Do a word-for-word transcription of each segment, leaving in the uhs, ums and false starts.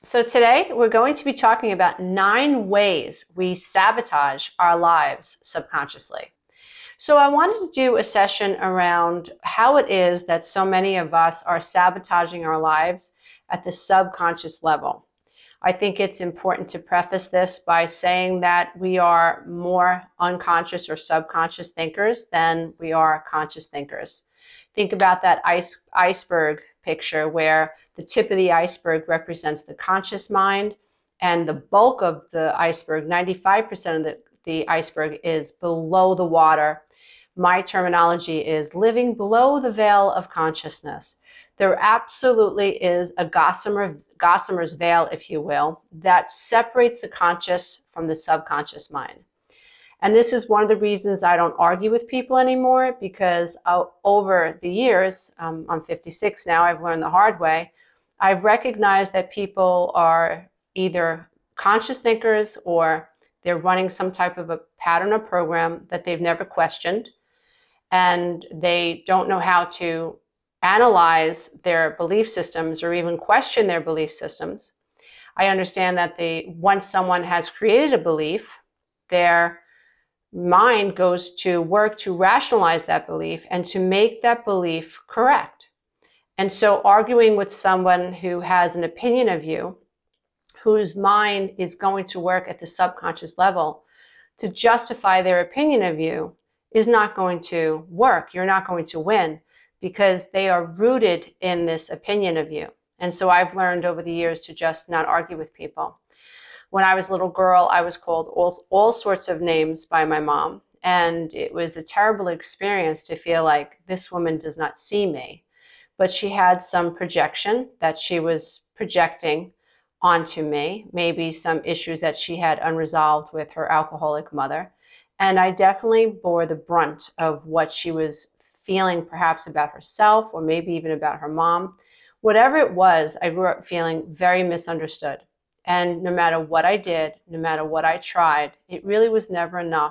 So today we're going to be talking about nine ways we sabotage our lives subconsciously. So I wanted to do a session around how it is that so many of us are sabotaging our lives at the subconscious level. I think it's important to preface this by saying that we are more unconscious or subconscious thinkers than we are conscious thinkers. Think about that ice, iceberg picture where the tip of the iceberg represents the conscious mind and the bulk of the iceberg, ninety-five percent of the, the iceberg, is below the water. My terminology is living below the veil of consciousness. There absolutely is a gossamer, gossamer's veil, if you will, that separates the conscious from the subconscious mind. And this is one of the reasons I don't argue with people anymore, because uh, over the years, um, I'm fifty-six now, I've learned the hard way. I've recognized that people are either conscious thinkers or they're running some type of a pattern or program that they've never questioned, and they don't know how to analyze their belief systems or even question their belief systems. I understand that they, once someone has created a belief, their mind goes to work to rationalize that belief and to make that belief correct. And so arguing with someone who has an opinion of you, whose mind is going to work at the subconscious level to justify their opinion of you, is not going to work. You're not going to win because they are rooted in this opinion of you. And so I've learned over the years to just not argue with people. When I was a little girl, I was called all, all sorts of names by my mom. And it was a terrible experience to feel like this woman does not see me. But she had some projection that she was projecting onto me, maybe some issues that she had unresolved with her alcoholic mother. And I definitely bore the brunt of what she was feeling, perhaps about herself or maybe even about her mom. Whatever it was, I grew up feeling very misunderstood. And no matter what I did, no matter what I tried, it really was never enough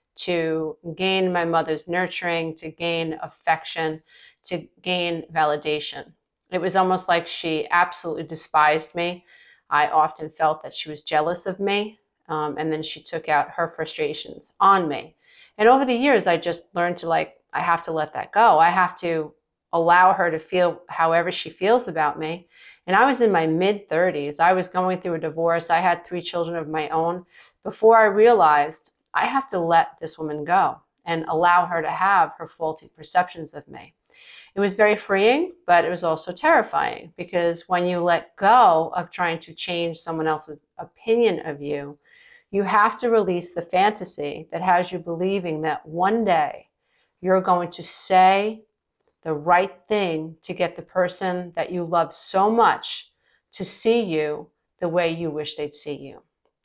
to gain my mother's nurturing, to gain affection, to gain validation. It was almost like she absolutely despised me. I often felt that she was jealous of me, um, and then she took out her frustrations on me. And over the years, I just learned to like, I have to let that go. I have to allow her to feel however she feels about me. And I was in my mid thirties. I was going through a divorce. I had three children of my own before I realized I have to let this woman go and allow her to have her faulty perceptions of me. It was very freeing, but it was also terrifying, because when you let go of trying to change someone else's opinion of you, you have to release the fantasy that has you believing that one day you're going to say the right thing to get the person that you love so much to see you the way you wish they'd see you.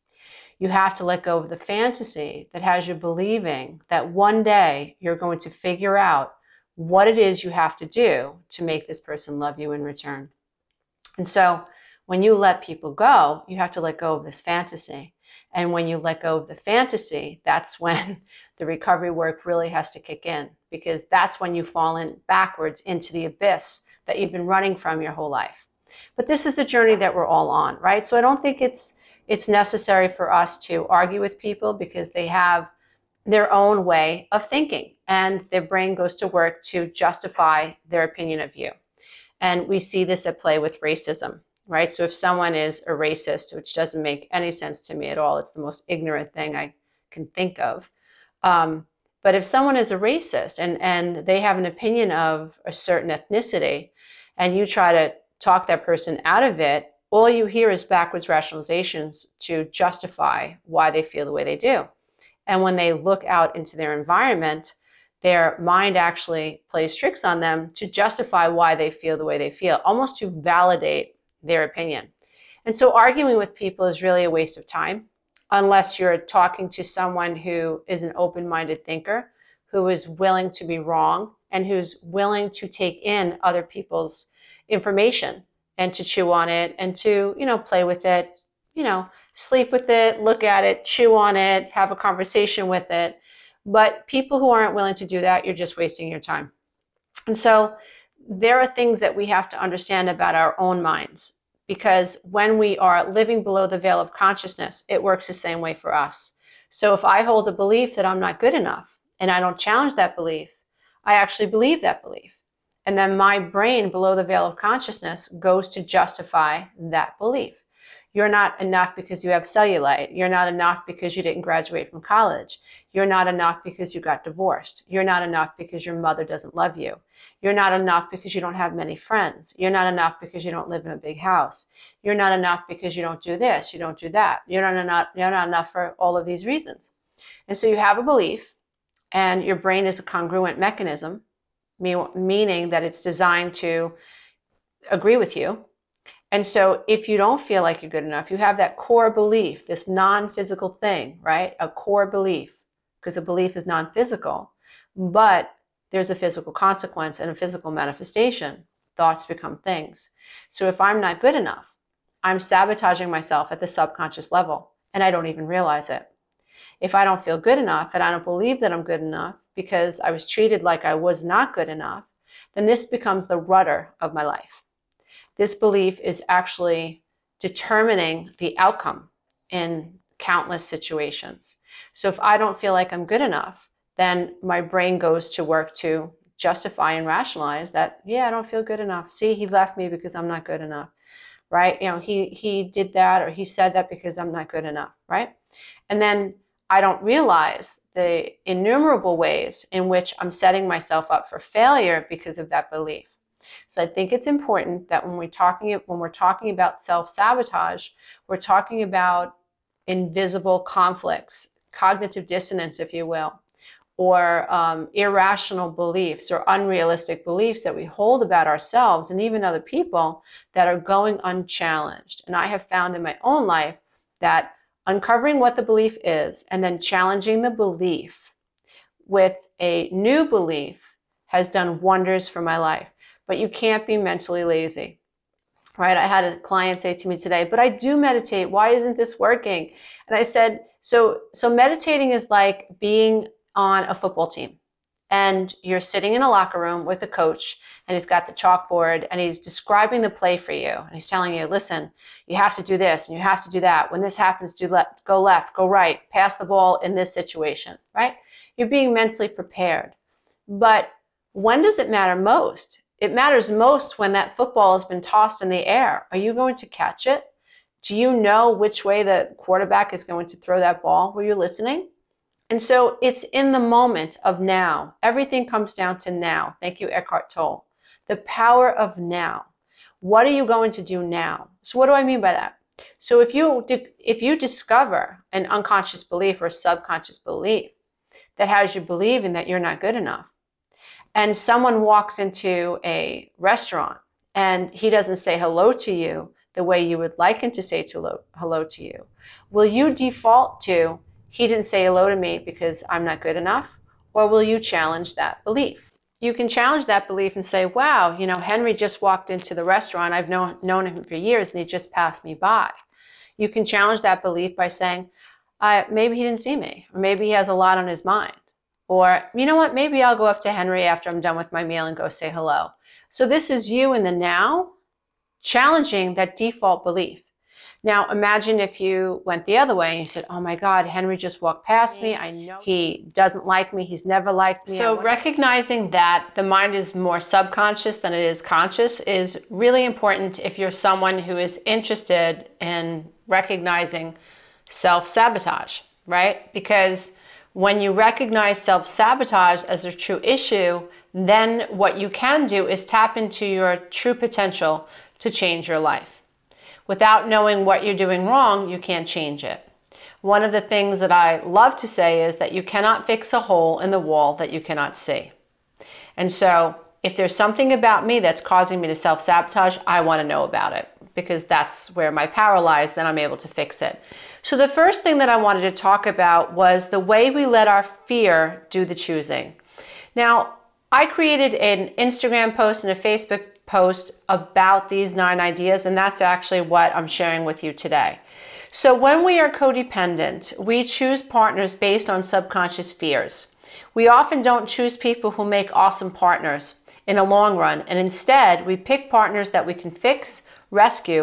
You have to let go of the fantasy that has you believing that one day you're going to figure out what it is you have to do to make this person love you in return. And so when you let people go, you have to let go of this fantasy. And when you let go of the fantasy, that's when the recovery work really has to kick in, because that's when you fall in backwards into the abyss that you've been running from your whole life. But this is the journey that we're all on, right? So I don't think it's it's necessary for us to argue with people, because they have their own way of thinking and their brain goes to work to justify their opinion of you. And we see this at play with racism. Right? So if someone is a racist, which doesn't make any sense to me at all, it's the most ignorant thing I can think of. Um, but if someone is a racist and, and they have an opinion of a certain ethnicity, and you try to talk that person out of it, all you hear is backwards rationalizations to justify why they feel the way they do. And when they look out into their environment, their mind actually plays tricks on them to justify why they feel the way they feel, almost to validate their opinion. And so arguing with people is really a waste of time, unless you're talking to someone who is an open-minded thinker, who is willing to be wrong and who's willing to take in other people's information and to chew on it and to, you know, play with it, you know, sleep with it, look at it, chew on it, have a conversation with it. But people who aren't willing to do that, you're just wasting your time. And so there are things that we have to understand about our own minds. because when we are living below the veil of consciousness, it works the same way for us. So if I hold a belief that I'm not good enough and I don't challenge that belief, I actually believe that belief. And then my brain below the veil of consciousness goes to justify that belief. You're not enough because you have cellulite. You're not enough because you didn't graduate from college. You're not enough because you got divorced. You're not enough because your mother doesn't love you. You're not enough because you don't have many friends. You're not enough because you don't live in a big house. You're not enough because you don't do this, you don't do that. You're not enough, you're not enough for all of these reasons. And so you have a belief, and your brain is a congruent mechanism, meaning that it's designed to agree with you. And so if you don't feel like you're good enough, you have that core belief, this non-physical thing, right? A core belief, because a belief is non-physical, but there's a physical consequence and a physical manifestation. Thoughts become things. So if I'm not good enough, I'm sabotaging myself at the subconscious level, and I don't even realize it. If I don't feel good enough and I don't believe that I'm good enough because I was treated like I was not good enough, then this becomes the rudder of my life. This belief is actually determining the outcome in countless situations. So if I don't feel like I'm good enough, then my brain goes to work to justify and rationalize that, yeah, I don't feel good enough. See, he left me because I'm not good enough, right? You know, he, he did that or he said that because I'm not good enough, right? And then I don't realize the innumerable ways in which I'm setting myself up for failure because of that belief. So I think it's important that when we're talking when we're talking about self-sabotage, we're talking about invisible conflicts, cognitive dissonance, if you will, or um, irrational beliefs or unrealistic beliefs that we hold about ourselves and even other people that are going unchallenged. And I have found in my own life that uncovering what the belief is and then challenging the belief with a new belief has done wonders for my life. But you can't be mentally lazy, right? I had a client say to me today, but I do meditate. Why isn't this working? And I said, so, so meditating is like being on a football team, and you're sitting in a locker room with a coach, and he's got the chalkboard and he's describing the play for you. And he's telling you, listen, you have to do this and you have to do that. When this happens, do left, go left, go right, pass the ball in this situation, right? You're being mentally prepared. But when does it matter most? It matters most when that football has been tossed in the air. Are you going to catch it? Do you know which way the quarterback is going to throw that ball? Were you listening? And so it's in the moment of now. Everything comes down to now. Thank you, Eckhart Tolle. The power of now. What are you going to do now? So what do I mean by that? So if you, if you discover an unconscious belief or a subconscious belief that has you believing that you're not good enough, and someone walks into a restaurant and he doesn't say hello to you the way you would like him to say to hello to you, will you default to, he didn't say hello to me because I'm not good enough? Or will you challenge that belief? You can challenge that belief and say, wow, you know, Henry just walked into the restaurant. I've known, known him for years and he just passed me by. You can challenge that belief by saying, uh, maybe he didn't see me, or maybe he has a lot on his mind. Or, you know what, maybe I'll go up to Henry after I'm done with my meal and go say hello. So this is you in the now, challenging that default belief. Now, imagine if you went the other way and you said, oh my God, Henry just walked past me. I know he doesn't like me. He's never liked me. So recognizing that the mind is more subconscious than it is conscious is really important if you're someone who is interested in recognizing self-sabotage, right? Because when you recognize self-sabotage as a true issue, then what you can do is tap into your true potential to change your life. Without knowing what you're doing wrong, you can't change it. One of the things that I love to say is that you cannot fix a hole in the wall that you cannot see. And so if there's something about me that's causing me to self-sabotage, I want to know about it, because that's where my power lies, then I'm able to fix it. So the first thing that I wanted to talk about was the way we let our fear do the choosing. Now, I created an Instagram post and a Facebook post about these nine ideas, and that's actually what I'm sharing with you today. So when we are codependent, we choose partners based on subconscious fears. We often don't choose people who make awesome partners in the long run, and instead we pick partners that we can fix, rescue,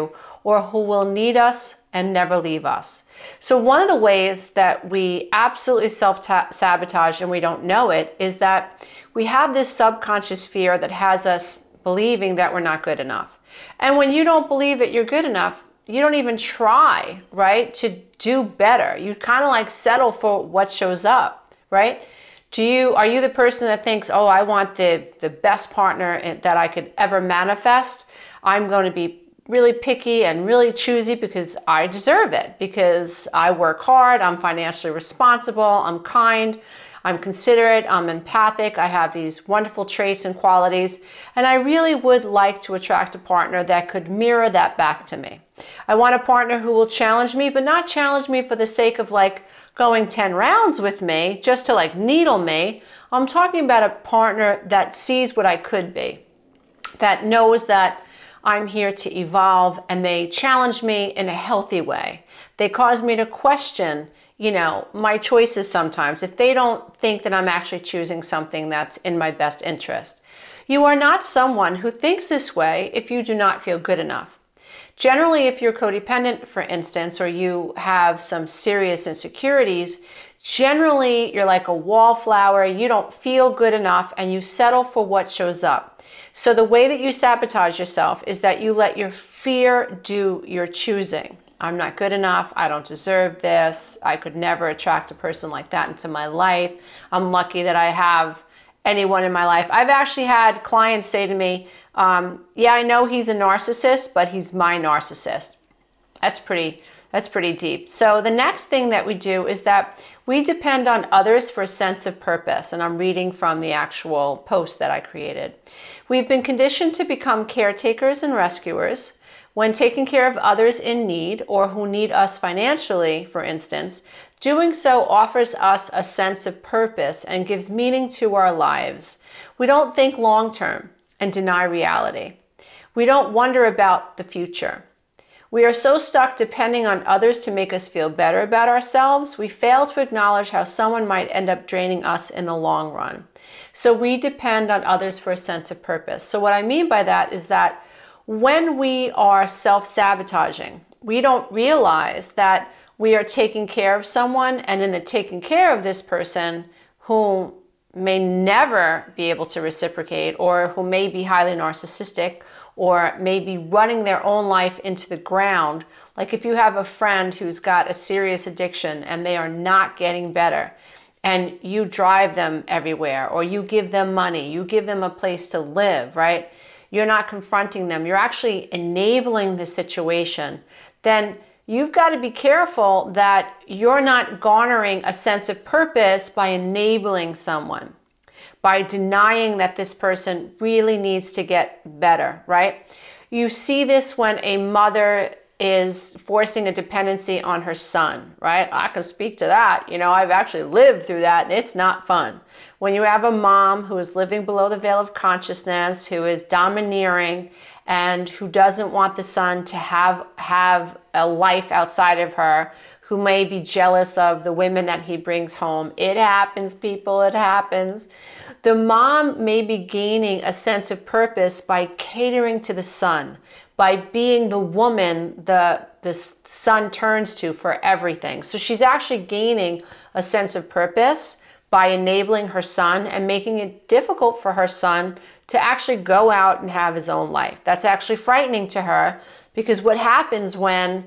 or who will need us and never leave us. So one of the ways that we absolutely self-sabotage and we don't know it is that we have this subconscious fear that has us believing that we're not good enough. And when you don't believe that you're good enough, you don't even try, right, to do better. You kind of like settle for what shows up, right? Do you, are you the person that thinks, oh, I want the, the best partner that I could ever manifest? I'm going to be really picky and really choosy because I deserve it, because I work hard, I'm financially responsible, I'm kind, I'm considerate, I'm empathic, I have these wonderful traits and qualities, and I really would like to attract a partner that could mirror that back to me. I want a partner who will challenge me, but not challenge me for the sake of like going ten rounds with me, just to like needle me. I'm talking about a partner that sees what I could be, that knows that I'm here to evolve, and they challenge me in a healthy way. They cause me to question, you know, my choices sometimes if they don't think that I'm actually choosing something that's in my best interest. You are not someone who thinks this way if you do not feel good enough. Generally, if you're codependent, for instance, or you have some serious insecurities, generally you're like a wallflower, you don't feel good enough, and you settle for what shows up. So the way that you sabotage yourself is that you let your fear do your choosing. I'm not good enough, I don't deserve this, I could never attract a person like that into my life. I'm lucky that I have anyone in my life. I've actually had clients say to me, um, yeah, I know he's a narcissist, but he's my narcissist. That's pretty, that's pretty deep. So the next thing that we do is that we depend on others for a sense of purpose. And I'm reading from the actual post that I created. We've been conditioned to become caretakers and rescuers. When taking care of others in need or who need us financially, for instance, doing so offers us a sense of purpose and gives meaning to our lives. We don't think long term and deny reality. We don't wonder about the future. We are so stuck depending on others to make us feel better about ourselves, we fail to acknowledge how someone might end up draining us in the long run. So we depend on others for a sense of purpose. So what I mean by that is that when we are self-sabotaging, we don't realize that we are taking care of someone, and in the taking care of this person who may never be able to reciprocate, or who may be highly narcissistic, or may be running their own life into the ground. Like if you have a friend who's got a serious addiction and they are not getting better, and you drive them everywhere, or you give them money, you give them a place to live, right? You're not confronting them, you're actually enabling the situation, then you've got to be careful that you're not garnering a sense of purpose by enabling someone, by denying that this person really needs to get better, right? You see this when a mother is forcing a dependency on her son, right? I can speak to that. You know, I've actually lived through that, and it's not fun. When you have a mom who is living below the veil of consciousness, who is domineering, and who doesn't want the son to have, have a life outside of her, who may be jealous of the women that he brings home. It happens, people, it happens. The mom may be gaining a sense of purpose by catering to the son, by being the woman the, the son turns to for everything. So she's actually gaining a sense of purpose by enabling her son and making it difficult for her son to actually go out and have his own life. That's actually frightening to her, because what happens when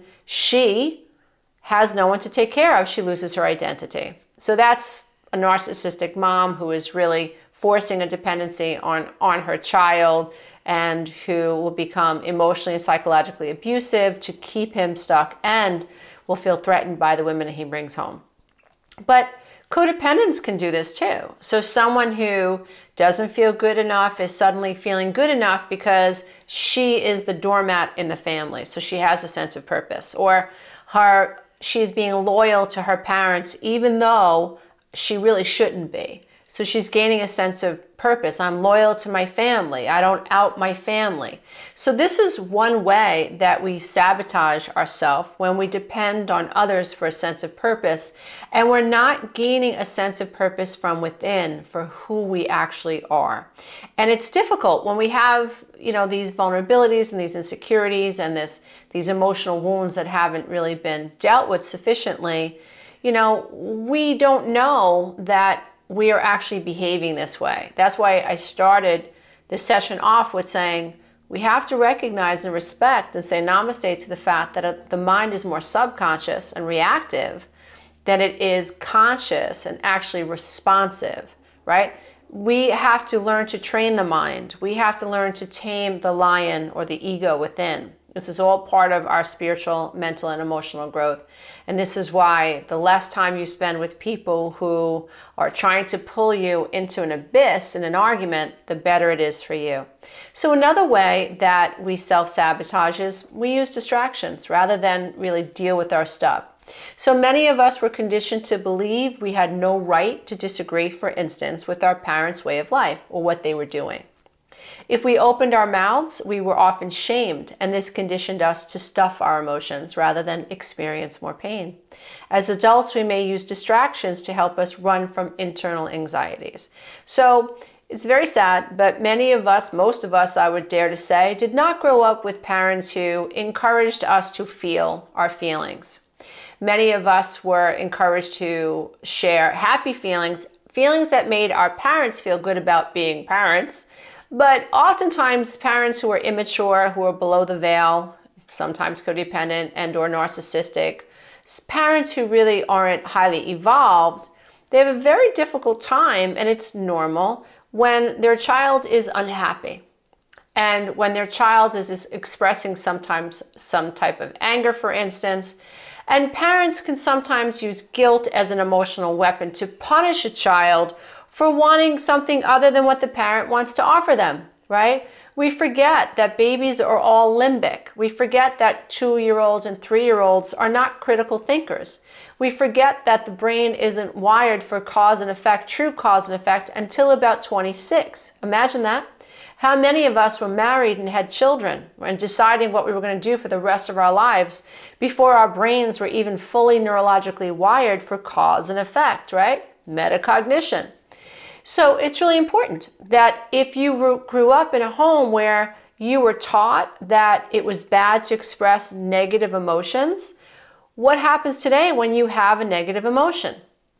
she has no one to take care of, she loses her identity. So that's a narcissistic mom who is really forcing a dependency on, on her child, and who will become emotionally and psychologically abusive to keep him stuck, and will feel threatened by the women that he brings home. But codependents can do this too. So someone who doesn't feel good enough is suddenly feeling good enough because she is the doormat in the family. So she has a sense of purpose, or her she's being loyal to her parents even though she really shouldn't be. So she's gaining a sense of purpose. I'm loyal to my family. I don't out my family. So this is one way that we sabotage ourselves, when we depend on others for a sense of purpose, and we're not gaining a sense of purpose from within for who we actually are. And it's difficult when we have, you know, these vulnerabilities and these insecurities and this these emotional wounds that haven't really been dealt with sufficiently. You know, we don't know that we are actually behaving this way. That's why I started this session off with saying we have to recognize and respect and say namaste to the fact that the mind is more subconscious and reactive than it is conscious and actually responsive, right? We have to learn to train the mind. We have to learn to tame the lion or the ego within. This is all part of our spiritual, mental, and emotional growth. And this is why the less time you spend with people who are trying to pull you into an abyss in an argument, the better it is for you. So another way that we self-sabotage is we use distractions rather than really deal with our stuff. So many of us were conditioned to believe we had no right to disagree, for instance, with our parents' way of life or what they were doing. If we opened our mouths, we were often shamed, and this conditioned us to stuff our emotions rather than experience more pain. As adults, we may use distractions to help us run from internal anxieties. So it's very sad, but many of us, most of us, I would dare to say, did not grow up with parents who encouraged us to feel our feelings. Many of us were encouraged to share happy feelings, feelings that made our parents feel good about being parents. But oftentimes parents who are immature, who are below the veil, sometimes codependent and or narcissistic, parents who really aren't highly evolved, they have a very difficult time, and it's normal, when their child is unhappy. And when their child is, is expressing sometimes some type of anger, for instance. And parents can sometimes use guilt as an emotional weapon to punish a child for wanting something other than what the parent wants to offer them, right? We forget that babies are all limbic. We forget that two-year-olds and three-year-olds are not critical thinkers. We forget that the brain isn't wired for cause and effect, true cause and effect, until about twenty-six. Imagine that. How many of us were married and had children and deciding what we were going to do for the rest of our lives before our brains were even fully neurologically wired for cause and effect, right? Metacognition. So it's really important that if you grew up in a home where you were taught that it was bad to express negative emotions, what happens today when you have a negative emotion?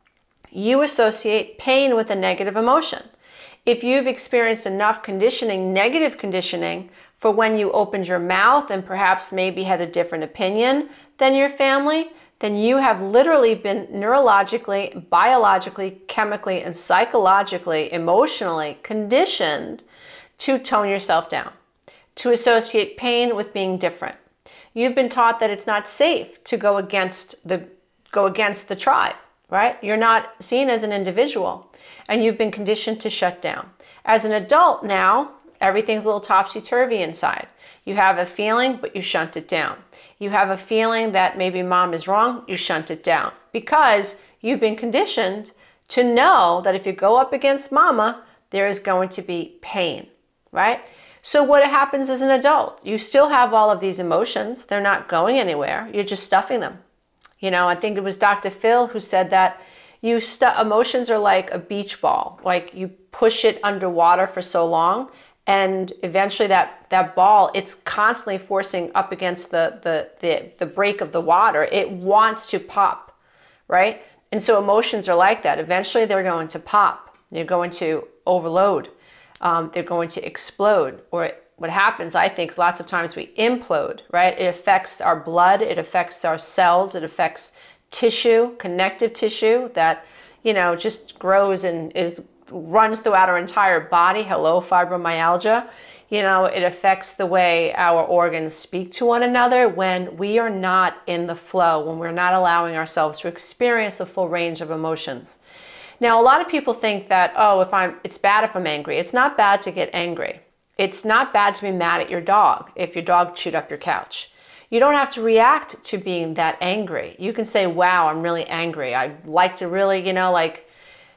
You associate pain with a negative emotion. If you've experienced enough conditioning, negative conditioning, for when you opened your mouth and perhaps maybe had a different opinion than your family, then you have literally been neurologically, biologically, chemically, and psychologically, emotionally conditioned to tone yourself down, to associate pain with being different. You've been taught that it's not safe to go against the go against the tribe, right? You're not seen as an individual, and you've been conditioned to shut down. As an adult now, everything's a little topsy-turvy inside. You have a feeling, but you shunt it down. You have a feeling that maybe mom is wrong, you shunt it down. Because you've been conditioned to know that if you go up against mama, there is going to be pain, right? So what happens as an adult? You still have all of these emotions. They're not going anywhere. You're just stuffing them. You know, I think it was Doctor Phil who said that you stu- emotions are like a beach ball. Like you push it underwater for so long, and eventually that, that ball, it's constantly forcing up against the, the, the, the break of the water. It wants to pop, right? And so emotions are like that. Eventually they're going to pop. They're going to overload. Um, they're going to explode. Or what happens, I think, is lots of times we implode, right? It affects our blood. It affects our cells. It affects tissue, connective tissue that, you know, just grows and is runs throughout our entire body. Hello, fibromyalgia. You know, it affects the way our organs speak to one another when we are not in the flow, when we're not allowing ourselves to experience the full range of emotions. Now, a lot of people think that, oh, if I'm, it's bad if I'm angry. It's not bad to get angry. It's not bad to be mad at your dog if your dog chewed up your couch. You don't have to react to being that angry. You can say, wow, I'm really angry. I'd like to really, you know, like,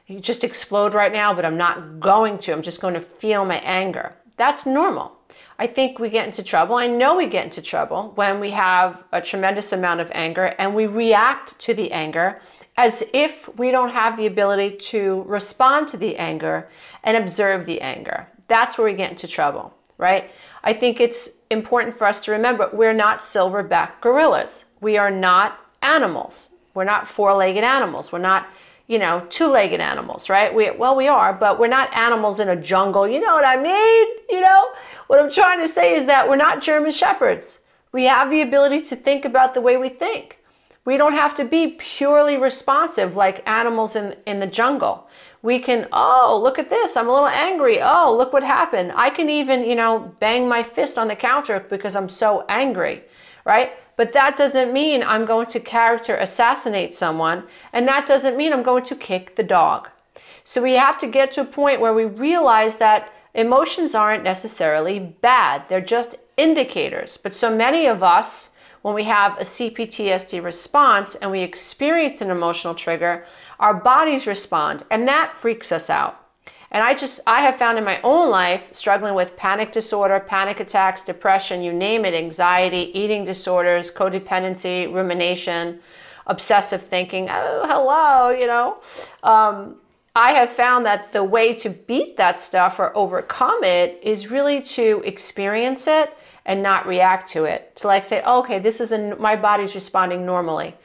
just explode right now, but I'm not going to. I'm just going to feel my anger. That's normal. I think we get into trouble. I know we get into trouble when we have a tremendous amount of anger and we react to the anger as if we don't have the ability to respond to the anger and observe the anger. That's where we get into trouble, right? I think it's important for us to remember we're not silverback gorillas. We are not animals. We're not four-legged animals. We're not, you know, two-legged animals, right? We, well, we are, but we're not animals in a jungle. You know what I mean? You know, what I'm trying to say is that we're not German shepherds. We have the ability to think about the way we think. We don't have to be purely responsive like animals in, in the jungle. We can, oh, look at this. I'm a little angry. Oh, look what happened. I can even, you know, bang my fist on the counter because I'm so angry, right? But that doesn't mean I'm going to character assassinate someone. And that doesn't mean I'm going to kick the dog. So we have to get to a point where we realize that emotions aren't necessarily bad. They're just indicators. But so many of us, when we have a C P T S D response and we experience an emotional trigger, our bodies respond, and that freaks us out. And I just, I have found in my own life, struggling with panic disorder, panic attacks, depression, you name it, anxiety, eating disorders, codependency, rumination, obsessive thinking, oh, hello, you know. Um, I have found that the way to beat that stuff or overcome it is really to experience it and not react to it. To like say, oh, okay, this is, a, my body's responding normally.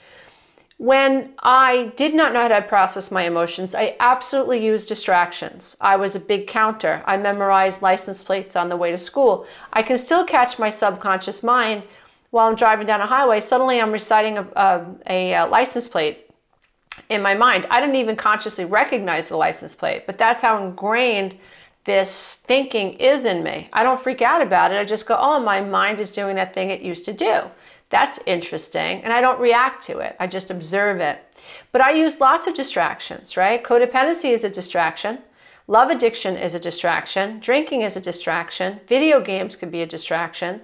When I did not know how to process my emotions, I absolutely used distractions. I was a big counter. I memorized license plates on the way to school. I can still catch my subconscious mind while I'm driving down a highway. Suddenly I'm reciting a, a, a license plate in my mind. I didn't even consciously recognize the license plate, but that's how ingrained this thinking is in me. I don't freak out about it. I just go, oh, my mind is doing that thing it used to do. That's interesting. And I don't react to it. I just observe it. But I use lots of distractions, right? Codependency is a distraction. Love addiction is a distraction. Drinking is a distraction. Video games could be a distraction.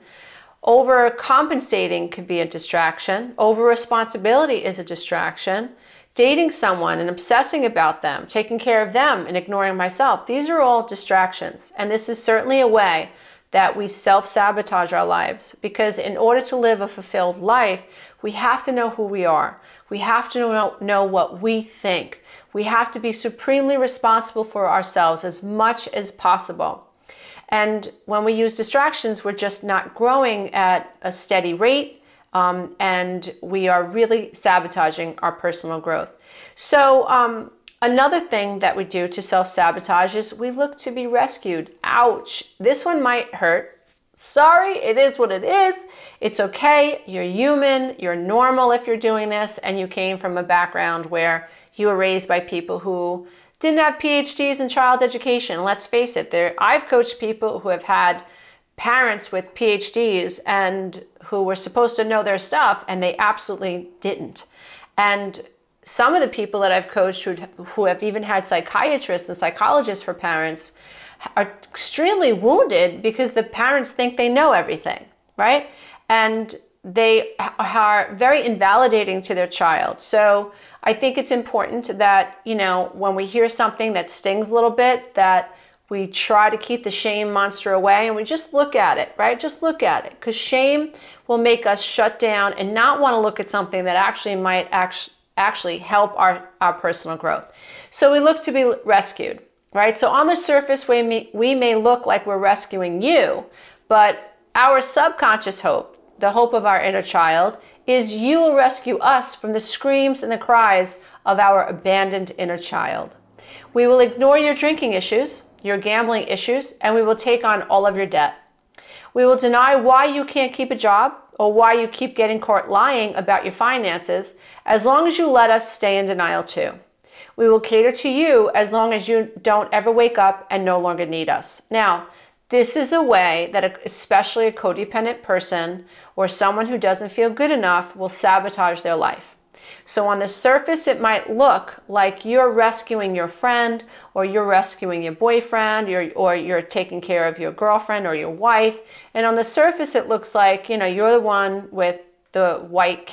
Overcompensating could be a distraction. Over-responsibility is a distraction. Dating someone and obsessing about them, taking care of them and ignoring myself. These are all distractions. And this is certainly a way that we self-sabotage our lives, because in order to live a fulfilled life, we have to know who we are. We have to know, know what we think. We have to be supremely responsible for ourselves as much as possible. And when we use distractions, we're just not growing at a steady rate, um, and we are really sabotaging our personal growth. So, um, Another thing that we do to self-sabotage is we look to be rescued. Ouch. This one might hurt. Sorry, it is what it is. It's okay. You're human. You're normal if you're doing this, and you came from a background where you were raised by people who didn't have P H Ds in child education. Let's face it. There, I've coached people who have had parents with P H Ds and who were supposed to know their stuff, and they absolutely didn't. And some of the people that I've coached who, who have even had psychiatrists and psychologists for parents are extremely wounded because the parents think they know everything, right? And they are very invalidating to their child. So I think it's important that, you know, when we hear something that stings a little bit, that we try to keep the shame monster away and we just look at it, right? Just look at it, because shame will make us shut down and not want to look at something that actually might actually actually help our, our personal growth. So we look to be rescued, right? So on the surface, we may, we may look like we're rescuing you, but our subconscious hope, the hope of our inner child, is you will rescue us from the screams and the cries of our abandoned inner child. We will ignore your drinking issues, your gambling issues, and we will take on all of your debt. We will deny why you can't keep a job or why you keep getting caught lying about your finances, as long as you let us stay in denial too. We will cater to you as long as you don't ever wake up and no longer need us. Now, this is a way that especially a codependent person or someone who doesn't feel good enough will sabotage their life. So on the surface, it might look like you're rescuing your friend, or you're rescuing your boyfriend, or, or you're taking care of your girlfriend or your wife. And on the surface, it looks like, you know, you're the one with the white cape.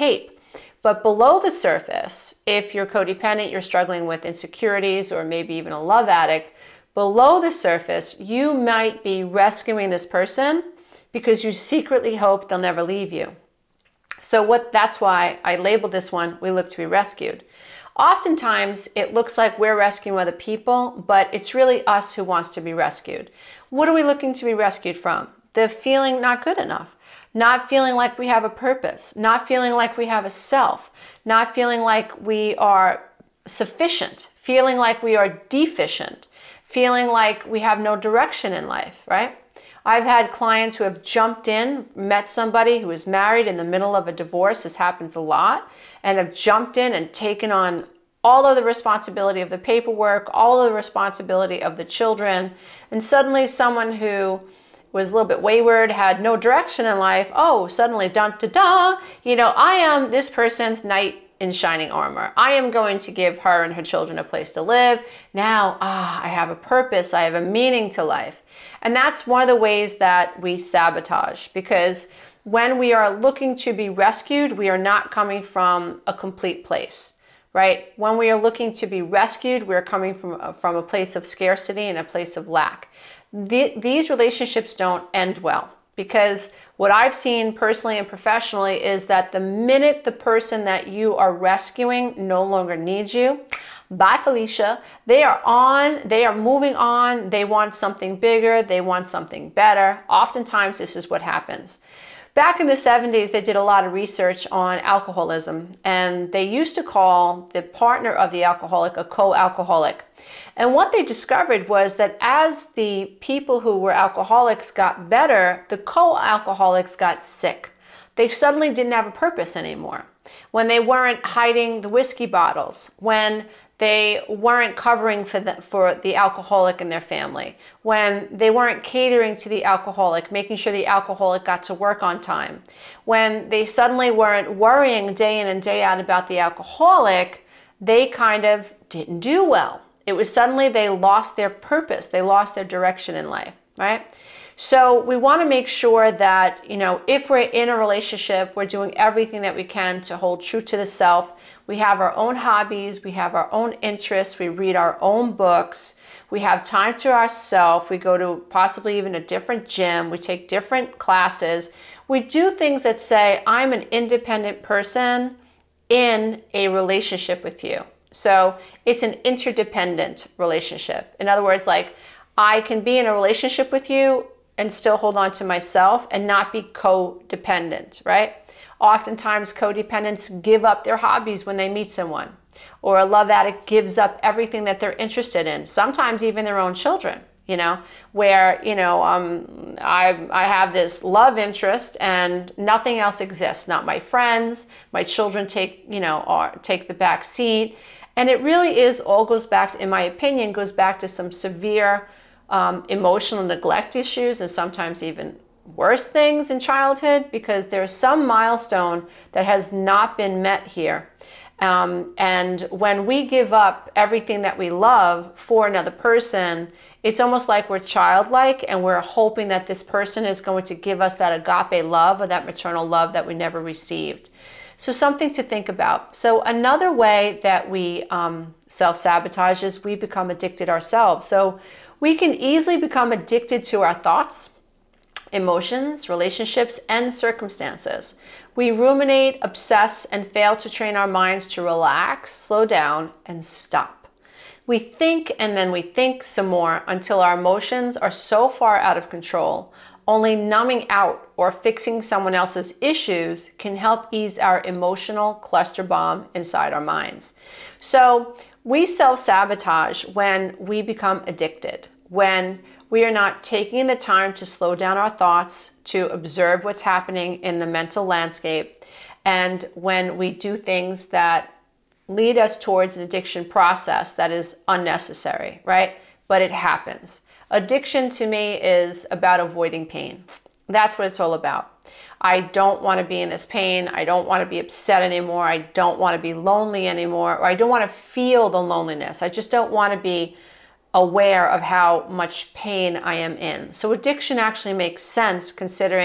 But below the surface, if you're codependent, you're struggling with insecurities, or maybe even a love addict, below the surface, you might be rescuing this person because you secretly hope they'll never leave you. So what that's why I labeled this one, We Look to Be Rescued. Oftentimes, it looks like we're rescuing other people, but it's really us who wants to be rescued. What are we looking to be rescued from? The feeling not good enough, not feeling like we have a purpose, not feeling like we have a self, not feeling like we are sufficient, feeling like we are deficient, feeling like we have no direction in life, right? I've had clients who have jumped in, met somebody who is married in the middle of a divorce, this happens a lot, and have jumped in and taken on all of the responsibility of the paperwork, all of the responsibility of the children, and suddenly someone who was a little bit wayward, had no direction in life, oh, suddenly, dun da da, you know, I am this person's knight in shining armor. I am going to give her and her children a place to live. Now, ah, I have a purpose, I have a meaning to life. And that's one of the ways that we sabotage, because when we are looking to be rescued, we are not coming from a complete place, right? When we are looking to be rescued, we're coming from, from a place of scarcity and a place of lack. The, these relationships don't end well, because what I've seen personally and professionally is that the minute the person that you are rescuing no longer needs you, bye Felicia, they are on, they are moving on, they want something bigger, they want something better. Oftentimes this is what happens. Back in the seventies, they did a lot of research on alcoholism, and they used to call the partner of the alcoholic a co-alcoholic. And what they discovered was that as the people who were alcoholics got better, the co-alcoholics got sick. They suddenly didn't have a purpose anymore. When they weren't hiding the whiskey bottles, when they weren't covering for the, for the alcoholic and their family, when they weren't catering to the alcoholic, making sure the alcoholic got to work on time, when they suddenly weren't worrying day in and day out about the alcoholic, they kind of didn't do well. It was suddenly they lost their purpose, they lost their direction in life, right? So we want to make sure that, you know, if we're in a relationship, we're doing everything that we can to hold true to the self. We have our own hobbies, we have our own interests, we read our own books, we have time to ourselves, we go to possibly even a different gym, we take different classes. We do things that say, I'm an independent person in a relationship with you. So it's an interdependent relationship. In other words, like, I can be in a relationship with you and still hold on to myself and not be codependent, right? Oftentimes, codependents give up their hobbies when they meet someone, or a love addict gives up everything that they're interested in, sometimes even their own children, you know, where, you know, um, I, I have this love interest and nothing else exists, not my friends, my children take, you know, or take the back seat. And it really is, all goes back, to, in my opinion, goes back to some severe um, emotional neglect issues, and sometimes even worse things in childhood, because there's some milestone that has not been met here. Um, and when we give up everything that we love for another person, it's almost like we're childlike and we're hoping that this person is going to give us that agape love or that maternal love that we never received. So something to think about. So another way that we um, self-sabotage is we become addicted ourselves. So we can easily become addicted to our thoughts, emotions, relationships, and circumstances. We ruminate, obsess, and fail to train our minds to relax, slow down, and stop. We think and then we think some more until our emotions are so far out of control. Only numbing out or fixing someone else's issues can help ease our emotional cluster bomb inside our minds. So we self-sabotage when we become addicted, when we are not taking the time to slow down our thoughts, to observe what's happening in the mental landscape, and when we do things that lead us towards an addiction process that is unnecessary, right? But it happens. Addiction to me is about avoiding pain. That's what it's all about. I don't want to be in this pain. I don't want to be upset anymore. I don't want to be lonely anymore, or I don't want to feel the loneliness. I just don't want to be aware of how much pain I am in. So addiction actually makes sense, considering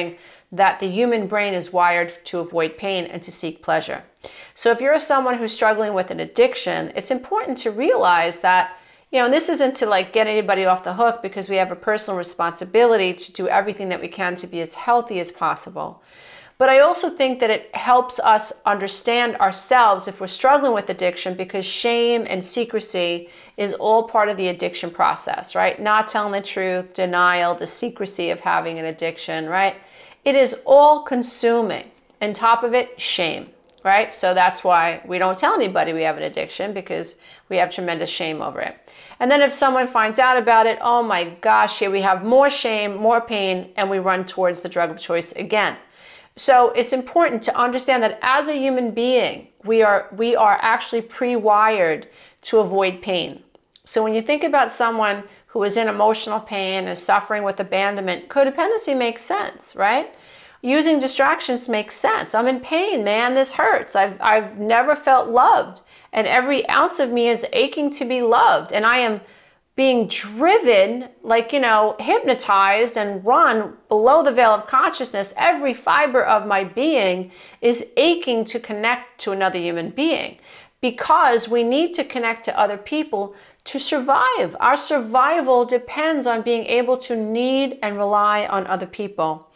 that the human brain is wired to avoid pain and to seek pleasure. So if you're someone who's struggling with an addiction, it's important to realize that, you know, and this isn't to like get anybody off the hook, because we have a personal responsibility to do everything that we can to be as healthy as possible. But I also think that it helps us understand ourselves if we're struggling with addiction, because shame and secrecy is all part of the addiction process, right? Not telling the truth, denial, the secrecy of having an addiction, right? It is all consuming. And top of it, shame, right? So that's why we don't tell anybody we have an addiction, because we have tremendous shame over it. And then if someone finds out about it, oh my gosh, here we have more shame, more pain, and we run towards the drug of choice again. So it's important to understand that as a human being, we are we are actually pre-wired to avoid pain. So when you think about someone who is in emotional pain, is suffering with abandonment, codependency makes sense, right? Using distractions makes sense. I'm in pain, man, this hurts. I've I've never felt loved, and every ounce of me is aching to be loved, and I am being driven, like, you know, hypnotized and run below the veil of consciousness. Every fiber of my being is aching to connect to another human being, because we need to connect to other people to survive. Our survival depends on being able to need and rely on other people.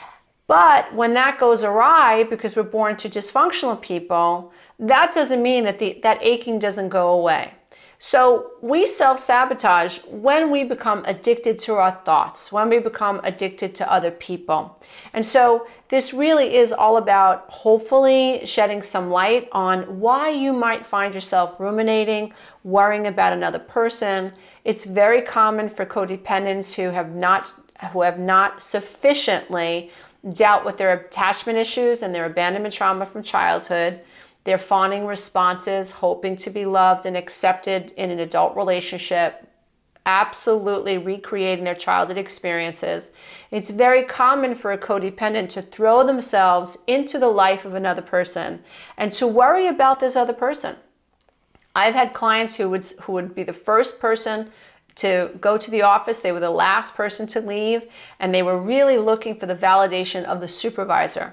But when that goes awry, because we're born to dysfunctional people, that doesn't mean that the, that aching doesn't go away. So we self-sabotage when we become addicted to our thoughts, when we become addicted to other people. And so this really is all about hopefully shedding some light on why you might find yourself ruminating, worrying about another person. It's very common for codependents who have not, who have not sufficiently dealt with their attachment issues and their abandonment trauma from childhood. Their fawning responses, hoping to be loved and accepted in an adult relationship, absolutely recreating their childhood experiences. It's very common for a codependent to throw themselves into the life of another person and to worry about this other person. I've had clients who would, who would be the first person to go to the office. They were the last person to leave, and they were really looking for the validation of the supervisor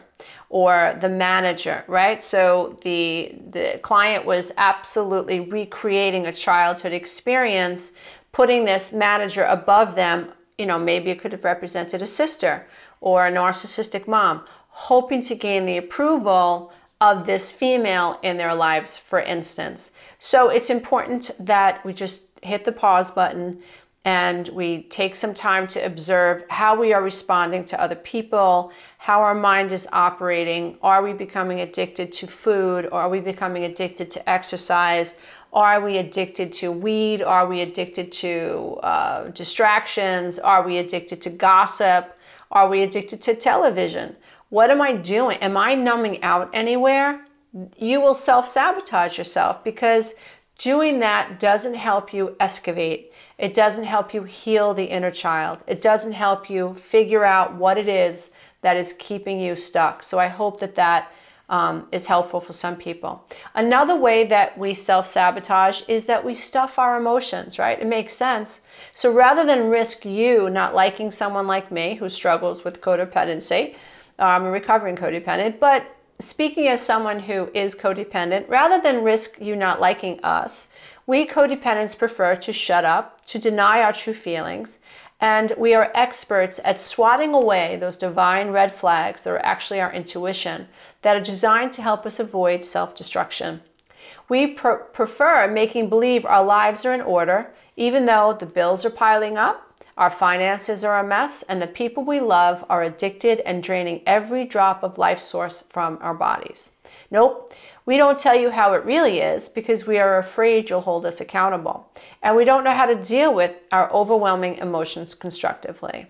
or the manager, right? So the the client was absolutely recreating a childhood experience, putting this manager above them. You know, maybe it could have represented a sister or a narcissistic mom, hoping to gain the approval of this female in their lives, for instance. So it's important that we just hit the pause button and we take some time to observe how we are responding to other people, how our mind is operating. Are we becoming addicted to food? Or are we becoming addicted to exercise? Are we addicted to weed? Are we addicted to uh, distractions? Are we addicted to gossip? Are we addicted to television? What am I doing? Am I numbing out anywhere? You will self-sabotage yourself, because doing that doesn't help you excavate. It doesn't help you heal the inner child. It doesn't help you figure out what it is that is keeping you stuck. So I hope that that um, is helpful for some people. Another way that we self-sabotage is that we stuff our emotions, right? It makes sense. So rather than risk you not liking someone like me who struggles with codependency, I'm a recovering codependent, but speaking as someone who is codependent, rather than risk you not liking us, we codependents prefer to shut up, to deny our true feelings, and we are experts at swatting away those divine red flags that are actually our intuition, that are designed to help us avoid self-destruction. We pr- prefer making believe our lives are in order, even though the bills are piling up, our finances are a mess, and the people we love are addicted and draining every drop of life source from our bodies. Nope, we don't tell you how it really is, because we are afraid you'll hold us accountable. And we don't know how to deal with our overwhelming emotions constructively.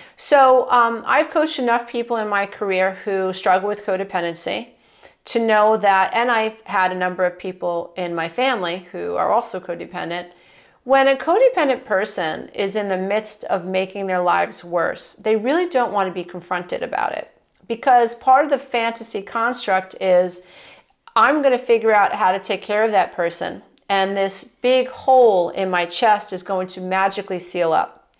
So um, I've coached enough people in my career who struggle with codependency to know that, and I've had a number of people in my family who are also codependent. When a codependent person is in the midst of making their lives worse, they really don't want to be confronted about it, because part of the fantasy construct is, I'm going to figure out how to take care of that person, and this big hole in my chest is going to magically seal up.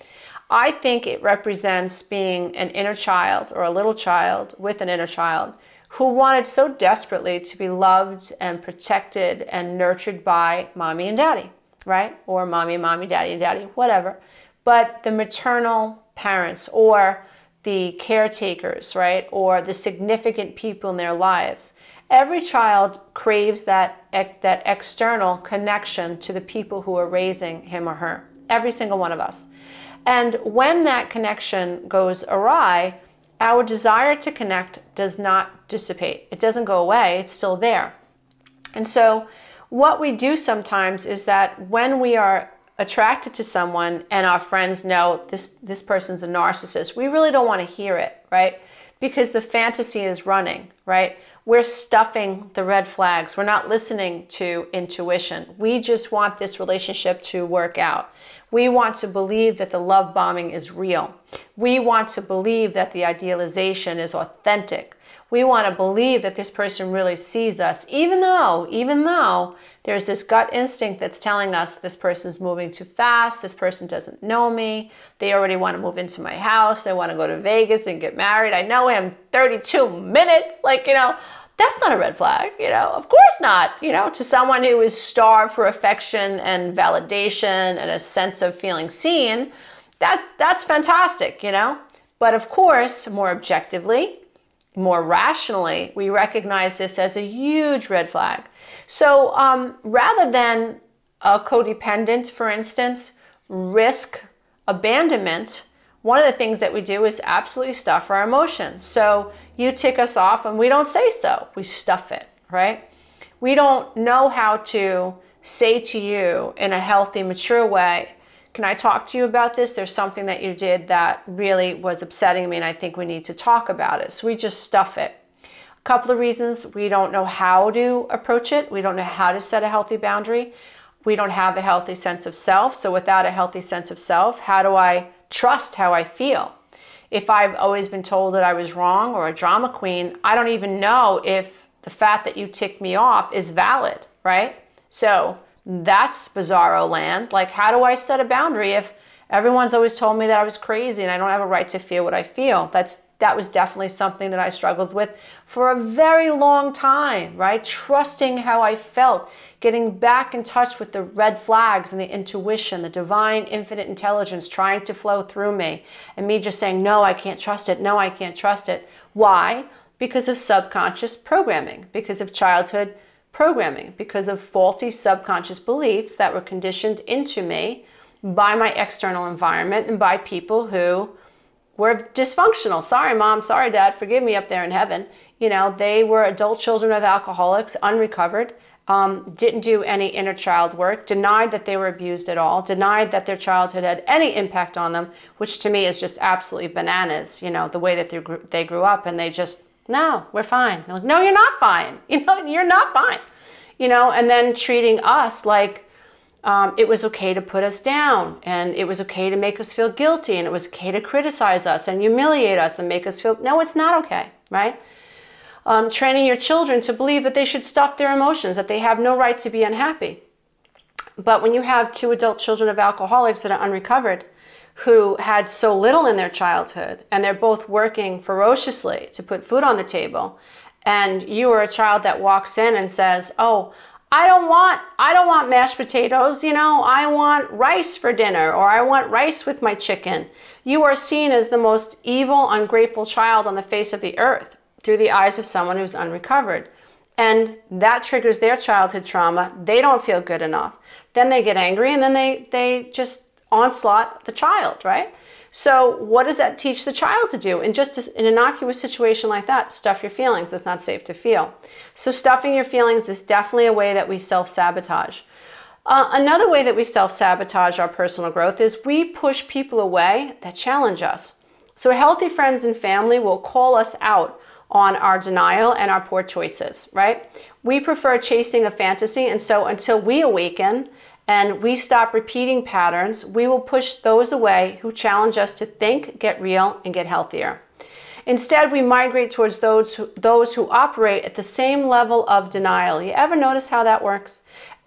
I think it represents being an inner child or a little child with an inner child who wanted so desperately to be loved and protected and nurtured by mommy and daddy, right? Or mommy, mommy, daddy, and daddy, whatever. But the maternal parents or the caretakers, right? Or the significant people in their lives. Every child craves that, that external connection to the people who are raising him or her. Every single one of us. And when that connection goes awry, our desire to connect does not dissipate. It doesn't go away. It's still there. And so what we do sometimes is that when we are attracted to someone and our friends know this, this person's a narcissist, we really don't want to hear it, right? Because the fantasy is running, right? We're stuffing the red flags. We're not listening to intuition. We just want this relationship to work out. We want to believe that the love bombing is real. We want to believe that the idealization is authentic. We want to believe that this person really sees us, even though, even though there's this gut instinct that's telling us this person's moving too fast, this person doesn't know me, they already want to move into my house, they want to go to Vegas and get married, I know him thirty-two minutes, like, you know, that's not a red flag, you know, of course not, you know, to someone who is starved for affection and validation and a sense of feeling seen, that that's fantastic, you know, but of course, more objectively, more rationally, we recognize this as a huge red flag. So um, rather than a codependent, for instance, risk abandonment, one of the things that we do is absolutely stuff our emotions. So you tick us off and we don't say so. We stuff it, right? We don't know how to say to you in a healthy, mature way, can I talk to you about this? There's something that you did that really was upsetting me and I think we need to talk about it. So we just stuff it. A couple of reasons: we don't know how to approach it. We don't know how to set a healthy boundary. We don't have a healthy sense of self. So without a healthy sense of self, how do I trust how I feel? If I've always been told that I was wrong or a drama queen, I don't even know if the fact that you ticked me off is valid, right? So that's bizarro land. Like, how do I set a boundary if everyone's always told me that I was crazy and I don't have a right to feel what I feel? That's that was definitely something that I struggled with for a very long time, right? Trusting how I felt, getting back in touch with the red flags and the intuition, the divine infinite intelligence trying to flow through me, and me just saying, no, I can't trust it. No, I can't trust it. Why? Because of subconscious programming, because of childhood programming, because of faulty subconscious beliefs that were conditioned into me by my external environment and by people who were dysfunctional. Sorry, mom. Sorry, dad. Forgive me up there in heaven. You know, they were adult children of alcoholics, unrecovered, um, didn't do any inner child work, denied that they were abused at all, denied that their childhood had any impact on them, which to me is just absolutely bananas, you know, the way that they grew, they grew up, and they just, no, we're fine. They're like, no, you're not fine. You know, you're not fine. You know, and then treating us like um, it was okay to put us down, and it was okay to make us feel guilty, and it was okay to criticize us and humiliate us and make us feel, no, it's not okay, right? Um, training your children to believe that they should stuff their emotions, that they have no right to be unhappy. But when you have two adult children of alcoholics that are unrecovered, who had so little in their childhood, and they're both working ferociously to put food on the table, and you are a child that walks in and says, oh, I don't want, I don't want mashed potatoes, you know, I want rice for dinner, or I want rice with my chicken. You are seen as the most evil, ungrateful child on the face of the earth through the eyes of someone who's unrecovered. And that triggers their childhood trauma. They don't feel good enough. Then they get angry, and then they, they just onslaught the child, right? So what does that teach the child to do? In just an innocuous situation like that, stuff your feelings. It's not safe to feel. So stuffing your feelings is definitely a way that we self-sabotage. Uh, another way that we self-sabotage our personal growth is we push people away that challenge us. So healthy friends and family will call us out on our denial and our poor choices, right? We prefer chasing a fantasy, and so until we awaken and we stop repeating patterns, we will push those away who challenge us to think, get real, and get healthier. Instead, we migrate towards those who, those who operate at the same level of denial. You ever notice how that works?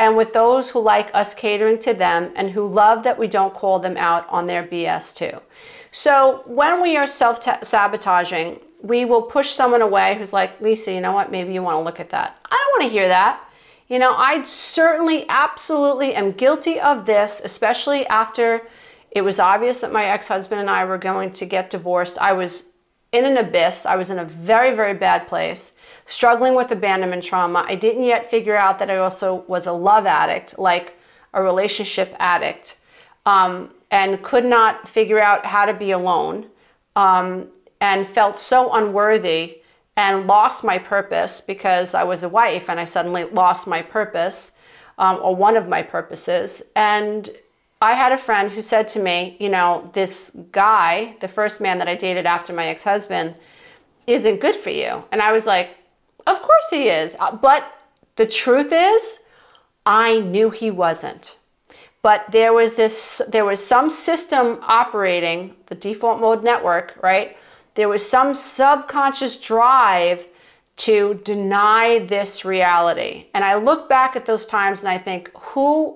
and with those who like us catering to them and who love that we don't call them out on their B S too. So when we are self-sabotaging, we will push someone away who's like, Lisa, you know what? Maybe you want to look at that. I don't want to hear that. You know, I certainly, absolutely am guilty of this, especially after it was obvious that my ex-husband and I were going to get divorced. I was in an abyss. I was in a very, very bad place, struggling with abandonment trauma. I didn't yet figure out that I also was a love addict, like a relationship addict, um, and could not figure out how to be alone, um, and felt so unworthy and lost my purpose because I was a wife and I suddenly lost my purpose, um, or one of my purposes. And I had a friend who said to me, you know, this guy, the first man that I dated after my ex-husband, isn't good for you. And I was like, of course he is. But the truth is, I knew he wasn't. But there was this, there was some system operating, the default mode network, right? There was some subconscious drive to deny this reality. And I look back at those times and I think, who,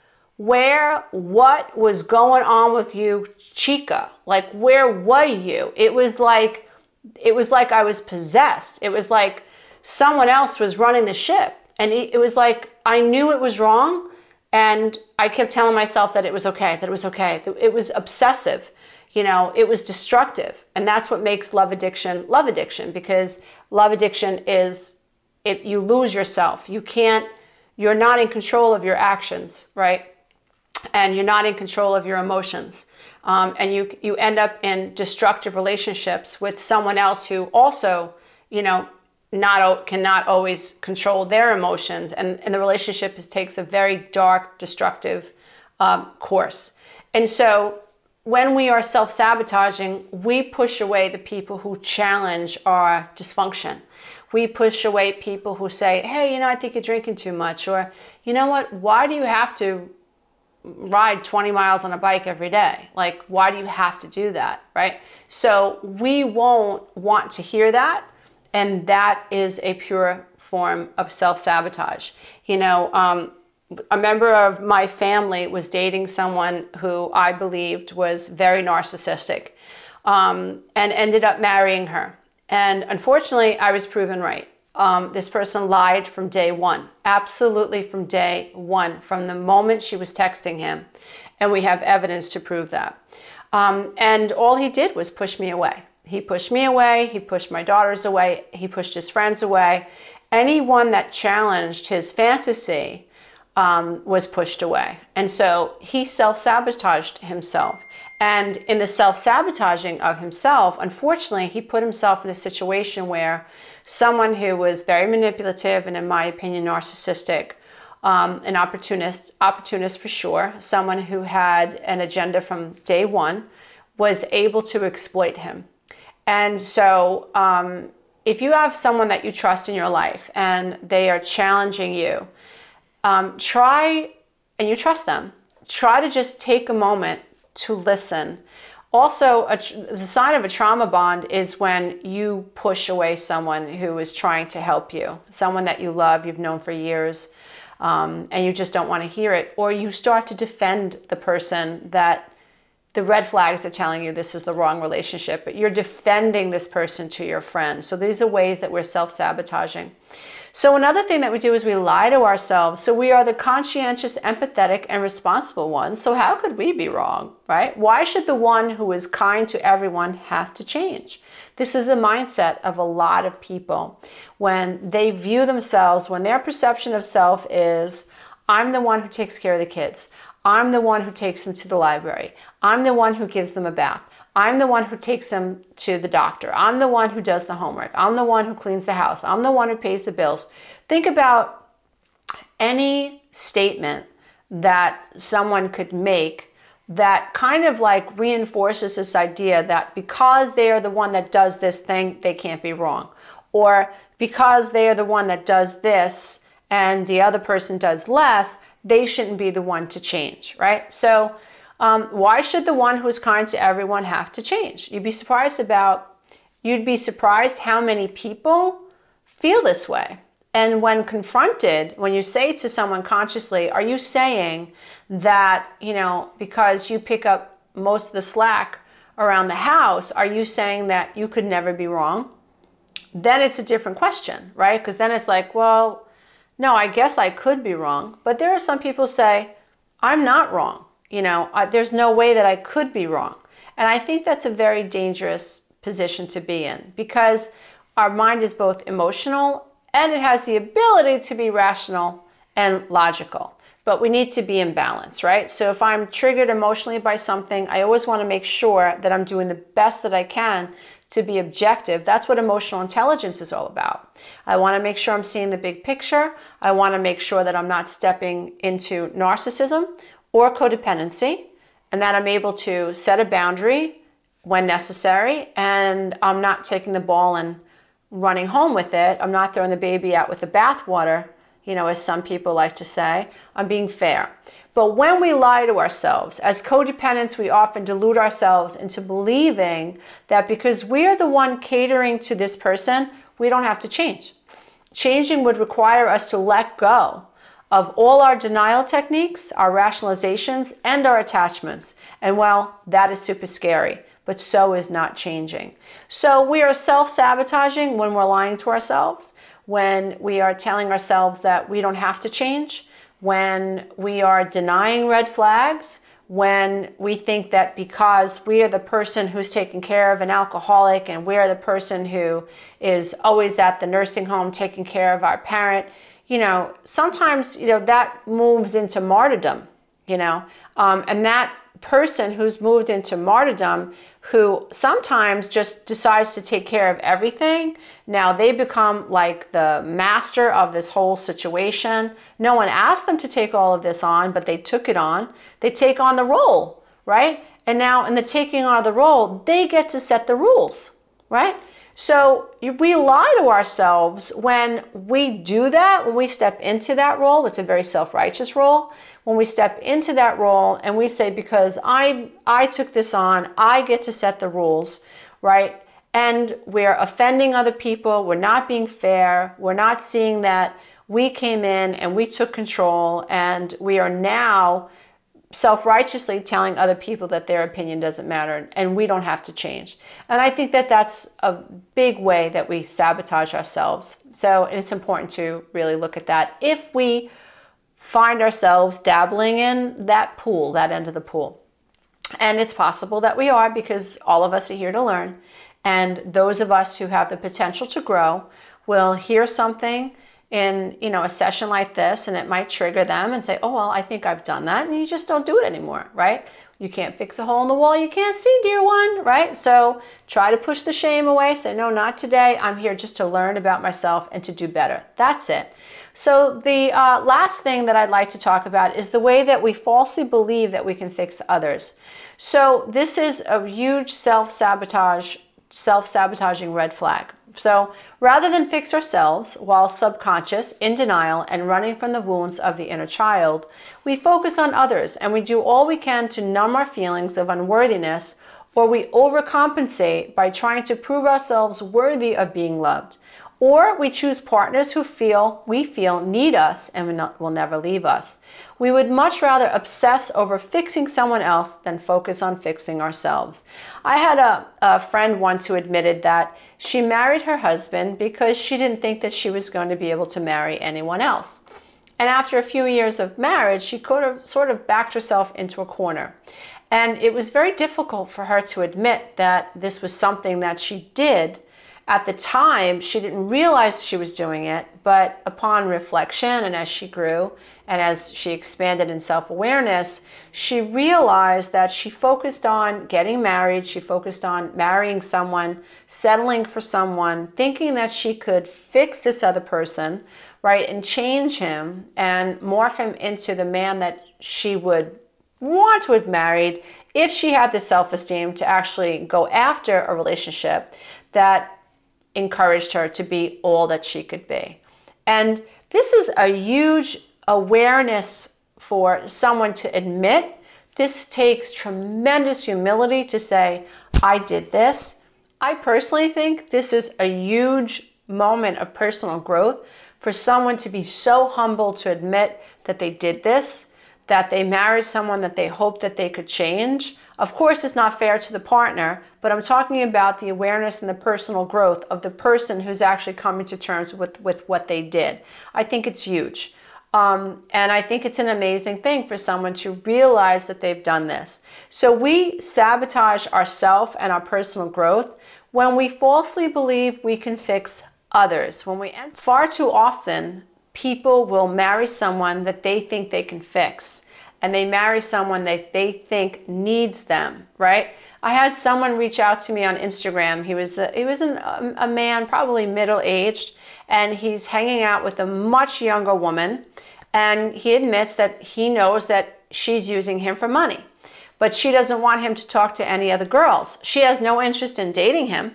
where, what was going on with you, chica? Like, where were you? It was like, it was like I was possessed. It was like someone else was running the ship. And it, it was like, I knew it was wrong. And I kept telling myself that it was okay, that it was okay. It was obsessive. You know, it was destructive. And that's what makes love addiction love addiction, because love addiction is, it, you lose yourself. You can't, you're not in control of your actions, right? And you're not in control of your emotions. Um, and you, you end up in destructive relationships with someone else who also, you know, not cannot always control their emotions. And, and the relationship is, takes a very dark, destructive um, course. And so when we are self-sabotaging, we push away the people who challenge our dysfunction. We push away people who say, hey, you know, I think you're drinking too much. Or, you know what, why do you have to ride twenty miles on a bike every day? Like, why do you have to do that, right? So we won't want to hear that. And that is a pure form of self-sabotage. You know, um, a member of my family was dating someone who I believed was very narcissistic, um, and ended up marrying her. And unfortunately, I was proven right. Um, this person lied from day one, absolutely from day one, from the moment she was texting him. And we have evidence to prove that. Um, and all he did was push me away. He pushed me away. He pushed my daughters away. He pushed his friends away. Anyone that challenged his fantasy Um, was pushed away. And so he self-sabotaged himself. And in the self-sabotaging of himself, unfortunately, he put himself in a situation where someone who was very manipulative and, in my opinion, narcissistic, um, an opportunist, opportunist for sure, someone who had an agenda from day one, was able to exploit him. And so um, if you have someone that you trust in your life and they are challenging you, Um, try, and you trust them, try to just take a moment to listen. Also, a, the sign of a trauma bond is when you push away someone who is trying to help you, someone that you love, you've known for years, um, and you just don't want to hear it, or you start to defend the person that the red flags are telling you this is the wrong relationship, but you're defending this person to your friend. So these are ways that we're self-sabotaging. So another thing that we do is we lie to ourselves. So we are the conscientious, empathetic, and responsible ones. So how could we be wrong, right? Why should the one who is kind to everyone have to change? This is the mindset of a lot of people when they view themselves, when their perception of self is, I'm the one who takes care of the kids. I'm the one who takes them to the library. I'm the one who gives them a bath. I'm the one who takes them to the doctor. I'm the one who does the homework. I'm the one who cleans the house. I'm the one who pays the bills. Think about any statement that someone could make that kind of like reinforces this idea that because they are the one that does this thing, they can't be wrong. Or because they are the one that does this and the other person does less, they shouldn't be the one to change, right? So um, why should the one who is kind to everyone have to change? You'd be surprised about, you'd be surprised how many people feel this way. And when confronted, when you say to someone consciously, are you saying that, you know, because you pick up most of the slack around the house, are you saying that you could never be wrong? Then it's a different question, right? Because then it's like, well, no, I guess I could be wrong. But there are some people who say, I'm not wrong. You know, I, there's no way that I could be wrong. And I think that's a very dangerous position to be in, because our mind is both emotional and it has the ability to be rational and logical. But we need to be in balance, right? So if I'm triggered emotionally by something, I always want to make sure that I'm doing the best that I can to be objective. That's what emotional intelligence is all about. I want to make sure I'm seeing the big picture. I want to make sure that I'm not stepping into narcissism or codependency, and that I'm able to set a boundary when necessary, and I'm not taking the ball and running home with it. I'm not throwing the baby out with the bathwater, you know, as some people like to say. I'm being fair. But when we lie to ourselves, as codependents, we often delude ourselves into believing that because we are the one catering to this person, we don't have to change. Changing would require us to let go of all our denial techniques, our rationalizations, and our attachments. And well, that is super scary, but so is not changing. So we are self-sabotaging when we're lying to ourselves, when we are telling ourselves that we don't have to change, when we are denying red flags, when we think that because we are the person who's taking care of an alcoholic and we're the person who is always at the nursing home taking care of our parent, you know, sometimes, you know, that moves into martyrdom, you know, um, and that person who's moved into martyrdom, who sometimes just decides to take care of everything, now they become like the master of this whole situation. No one asked them to take all of this on, but they took it on. They take on the role, right? And now in the taking on of the role, they get to set the rules, right? So we lie to ourselves when we do that, when we step into that role. It's a very self-righteous role. When we step into that role and we say, because I, I took this on, I get to set the rules, right? And we're offending other people. We're not being fair. We're not seeing that we came in and we took control, and we are now self-righteously telling other people that their opinion doesn't matter and we don't have to change. And I think that that's a big way that we sabotage ourselves. So it's important to really look at that if we find ourselves dabbling in that pool, that end of the pool. And it's possible that we are, because all of us are here to learn. And those of us who have the potential to grow will hear something in, you know, a session like this, and it might trigger them and say, oh, well, I think I've done that. And you just don't do it anymore, right? You can't fix a hole in the wall you can't see, dear one, right? So try to push the shame away. Say, no, not today. I'm here just to learn about myself and to do better. That's it. So the uh, last thing that I'd like to talk about is the way that we falsely believe that we can fix others. So this is a huge self-sabotage, self-sabotaging red flag. So rather than fix ourselves while subconscious, in denial, and running from the wounds of the inner child, we focus on others and we do all we can to numb our feelings of unworthiness, or we overcompensate by trying to prove ourselves worthy of being loved. Or we choose partners who feel we feel need us and will, not, will never leave us. We would much rather obsess over fixing someone else than focus on fixing ourselves. I had a, a friend once who admitted that she married her husband because she didn't think that she was going to be able to marry anyone else. And after a few years of marriage, she could have sort of backed herself into a corner. And it was very difficult for her to admit that this was something that she did. At the time, she didn't realize she was doing it, but upon reflection and as she grew and as she expanded in self-awareness, she realized that she focused on getting married, she focused on marrying someone, settling for someone, thinking that she could fix this other person, right, and change him and morph him into the man that she would want to have married if she had the self-esteem to actually go after a relationship that encouraged her to be all that she could be. And this is a huge awareness for someone to admit. This takes tremendous humility to say, I did this. I personally think this is a huge moment of personal growth for someone to be so humble to admit that they did this, that they married someone that they hoped that they could change. Of course, it's not fair to the partner, but I'm talking about the awareness and the personal growth of the person who's actually coming to terms with, with what they did. I think it's huge. Um, and I think it's an amazing thing for someone to realize that they've done this. So we sabotage ourselves and our personal growth when we falsely believe we can fix others. When we far too often, people will marry someone that they think they can fix, and they marry someone that they think needs them, right? I had someone reach out to me on Instagram. He was a, he was an, a man, probably middle-aged, and he's hanging out with a much younger woman, and he admits that he knows that she's using him for money, but she doesn't want him to talk to any other girls. She has no interest in dating him,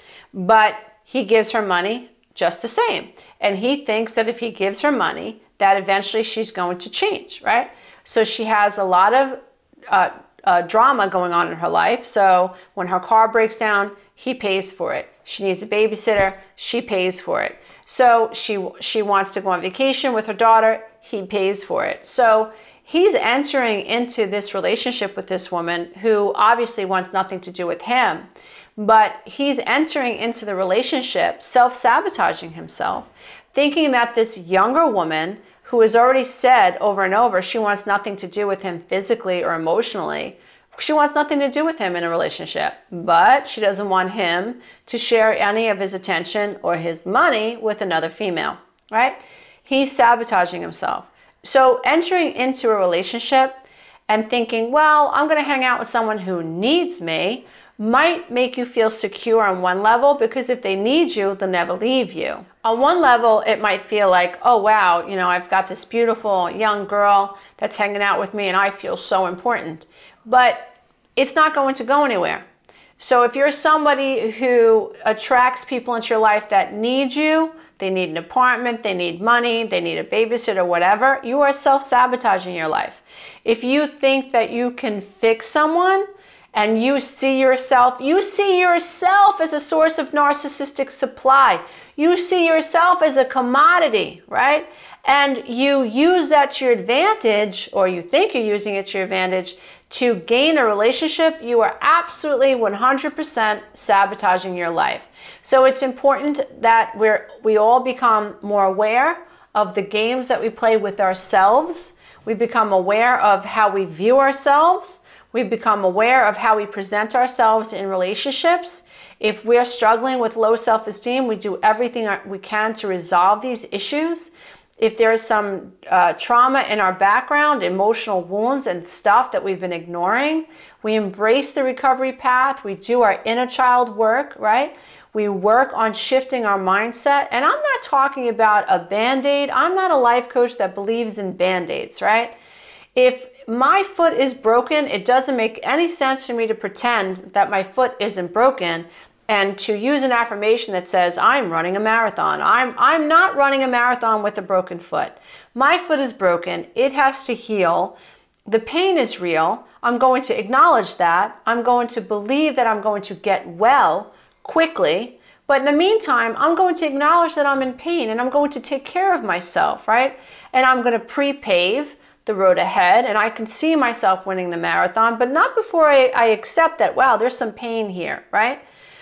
but he gives her money just the same. And he thinks that if he gives her money, that eventually she's going to change, right? So she has a lot of uh, uh, drama going on in her life. So when her car breaks down, he pays for it. She needs a babysitter, she pays for it. So she she wants to go on vacation with her daughter, he pays for it. So he's entering into this relationship with this woman who obviously wants nothing to do with him, but he's entering into the relationship self-sabotaging himself, thinking that this younger woman who has already said over and over she wants nothing to do with him physically or emotionally, she wants nothing to do with him in a relationship, but she doesn't want him to share any of his attention or his money with another female, right? He's sabotaging himself. So entering into a relationship and thinking, well, I'm going to hang out with someone who needs me might make you feel secure on one level, because if they need you, they'll never leave you. On one level, it might feel like, oh, wow, you know, I've got this beautiful young girl that's hanging out with me and I feel so important. But it's not going to go anywhere. So if you're somebody who attracts people into your life that need you, they need an apartment, they need money, they need a babysitter, whatever, you are self-sabotaging your life. If you think that you can fix someone and you see yourself, you see yourself as a source of narcissistic supply. You see yourself as a commodity, right? And you use that to your advantage, or you think you're using it to your advantage, to gain a relationship, you are absolutely one hundred percent sabotaging your life. So it's important that we're, we all become more aware of the games that we play with ourselves. We become aware of how we view ourselves. We become aware of how we present ourselves in relationships. If we're struggling with low self-esteem, we do everything we can to resolve these issues. If there is some uh, trauma in our background, emotional wounds and stuff that we've been ignoring, we embrace the recovery path. We do our inner child work, right? We work on shifting our mindset. And I'm not talking about a Band-Aid. I'm not a life coach that believes in Band-Aids, right? If my foot is broken, it doesn't make any sense for me to pretend that my foot isn't broken and to use an affirmation that says, I'm running a marathon. I'm, I'm not running a marathon with a broken foot. My foot is broken. It has to heal. The pain is real. I'm going to acknowledge that. I'm going to believe that I'm going to get well quickly. But in the meantime, I'm going to acknowledge that I'm in pain and I'm going to take care of myself, right? And I'm going to pre-pave the road ahead, and I can see myself winning the marathon, but not before I, I accept that, wow, there's some pain here, right?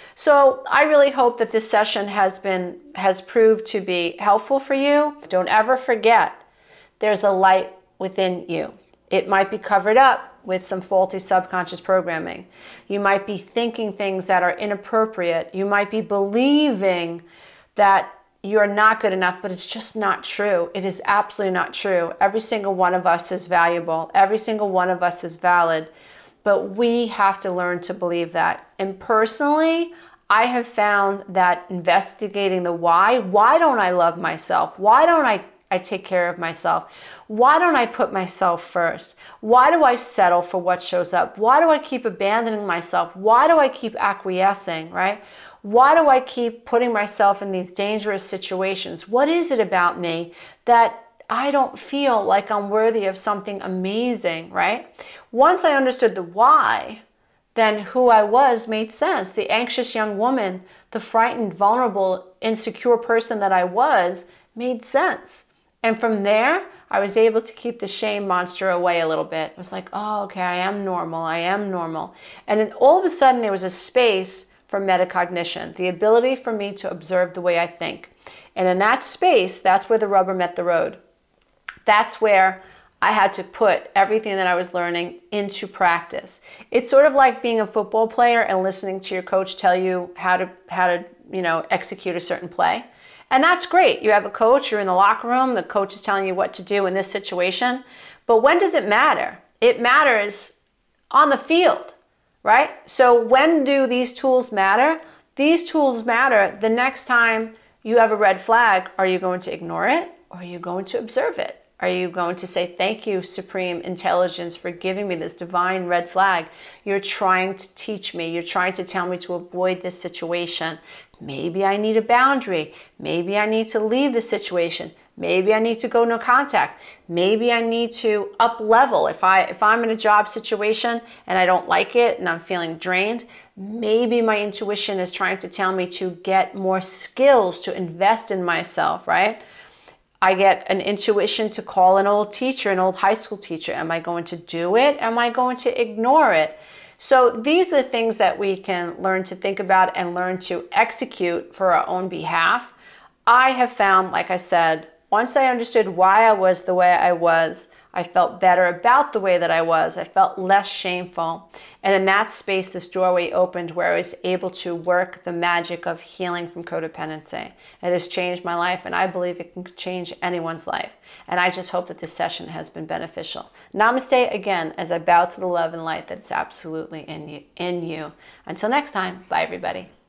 So I really hope that this session has been, has proved to be helpful for you. Don't ever forget, there's a light within you. It might be covered up with some faulty subconscious programming. You might be thinking things that are inappropriate. You might be believing that you're not good enough, but it's just not true. It is absolutely not true. Every single one of us is valuable. Every single one of us is valid, but we have to learn to believe that. And personally, I have found that investigating the why, why don't I love myself? Why don't I, I take care of myself? Why don't I put myself first? Why do I settle for what shows up? Why do I keep abandoning myself? Why do I keep acquiescing, right? Why do I keep putting myself in these dangerous situations? What is it about me that I don't feel like I'm worthy of something amazing, right? Once I understood the why, then who I was made sense. The anxious young woman, the frightened, vulnerable, insecure person that I was made sense. And from there, I was able to keep the shame monster away a little bit. It was like, oh, okay, I am normal. I am normal. And then all of a sudden, there was a space for metacognition, the ability for me to observe the way I think. And in that space, that's where the rubber met the road. That's where I had to put everything that I was learning into practice. It's sort of like being a football player and listening to your coach tell you how to, how to, you know, execute a certain play. And that's great. You have a coach, you're in the locker room, the coach is telling you what to do in this situation. But when does it matter? It matters on the field, right? So when do these tools matter? These tools matter the next time you have a red flag. Are you going to ignore it, or are you going to observe it? Are you going to say, thank you, Supreme Intelligence, for giving me this divine red flag? You're trying to teach me. You're trying to tell me to avoid this situation. Maybe I need a boundary. Maybe I need to leave the situation. Maybe I need to go no contact. Maybe I need to up level. If, I, if I'm in a job situation and I don't like it and I'm feeling drained, maybe my intuition is trying to tell me to get more skills, to invest in myself, right? I get an intuition to call an old teacher, an old high school teacher. Am I going to do it? Am I going to ignore it? So these are the things that we can learn to think about and learn to execute for our own behalf. I have found, like I said, once I understood why I was the way I was, I felt better about the way that I was. I felt less shameful. And in that space, this doorway opened where I was able to work the magic of healing from codependency. It has changed my life, and I believe it can change anyone's life. And I just hope that this session has been beneficial. Namaste again, as I bow to the love and light that's absolutely in you. In you. Until next time, bye everybody.